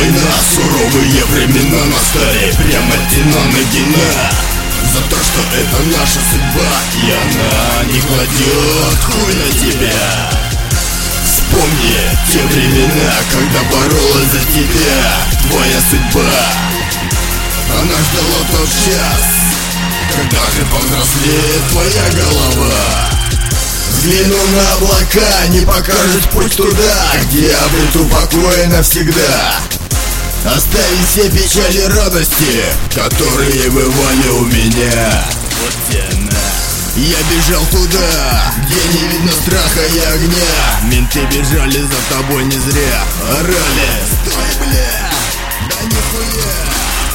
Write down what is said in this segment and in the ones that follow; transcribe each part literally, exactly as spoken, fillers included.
война, суровые времена настали. Прямо тяна на гена за то, что это наша судьба, и она не кладет хуй на тебя. Вспомни те времена, когда боролась за тебя твоя судьба. Она ждала тот час, когда же повзрослеет твоя голова. Взгляну на облака, не покажет путь туда, где обрету покой навсегда. Оставить все печали, радости, которые бывали у меня. Вот те на. Я бежал туда, где не видно страха и огня. Менты бежали за тобой не зря, орали: стой, бля, да нихуя.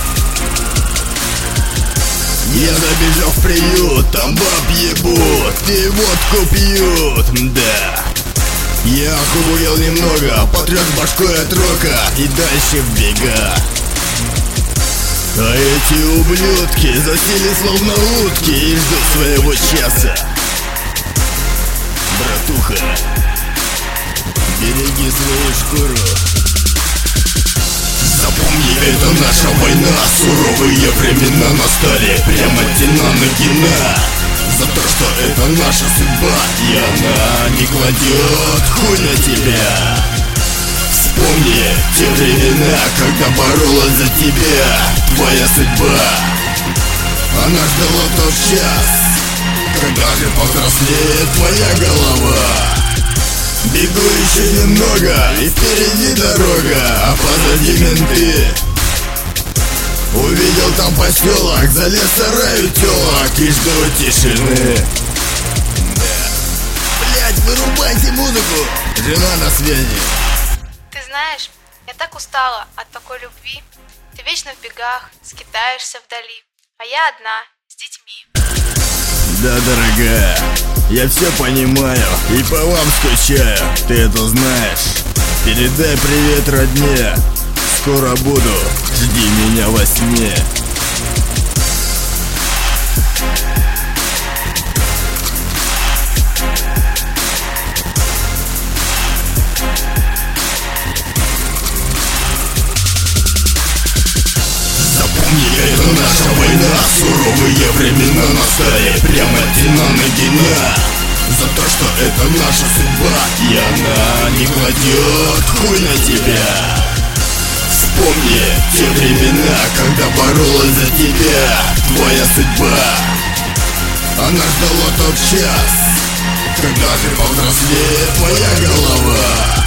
Я забежал в приют, там баб ебут и водку пьют, да. Я охуел немного, потряс башкой от рока и дальше в бега. А эти ублюдки засели словно утки и ждут своего часа. Братуха, береги свою шкуру. Запомни, это наша война, суровые времена настали. Прямо тяна на гена за то, что это наша судьба, и она не кладет хуй на тебя. Вспомни те времена, когда боролась за тебя твоя судьба. Она ждала тот час, когда же повзрослеет твоя голова. Бегу еще немного, и впереди дорога, а позади менты. Увидел там поселок, залез в сараю телок и жду тишины. Да. Блять, вырубайте музыку, жена на связи. Ты знаешь, я так устала от такой любви. Ты вечно в бегах, скитаешься вдали, а я одна, с детьми. Да, дорогая, я все понимаю и по вам скучаю, ты это знаешь. Передай привет родне, скоро буду, жди меня во сне. Запомни, это наша война, суровые времена настали. Прямо тяна на гена за то, что это наша судьба, и она не кладет хуй на тебя. Вспомни те времена, когда боролась за тебя твоя судьба. Она ждала тот час, когда же повзрослеет твоя голова.